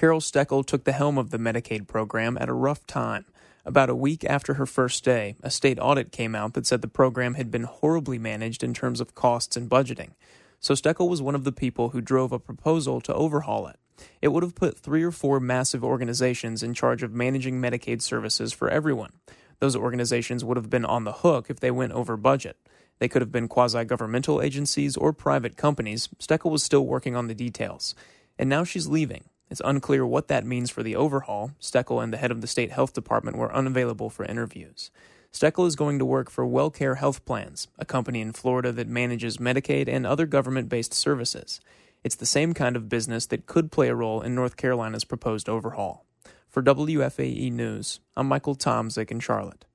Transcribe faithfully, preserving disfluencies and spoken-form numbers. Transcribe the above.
Carol Steckel took the helm of the Medicaid program at a rough time. About a week after her first day, a state audit came out that said the program had been horribly managed in terms of costs and budgeting. So Steckel was one of the people who drove a proposal to overhaul it. It would have put three or four massive organizations in charge of managing Medicaid services for everyone. Those organizations would have been on the hook if they went over budget. They could have been quasi-governmental agencies or private companies. Steckel was still working on the details. And now she's leaving. It's unclear what that means for the overhaul. Steckel and the head of the state health department were unavailable for interviews. Steckel is going to work for WellCare Health Plans, a company in Florida that manages Medicaid and other government-based services. It's the same kind of business that could play a role in North Carolina's proposed overhaul. For W F A E News, I'm Michael Tomzik in Charlotte.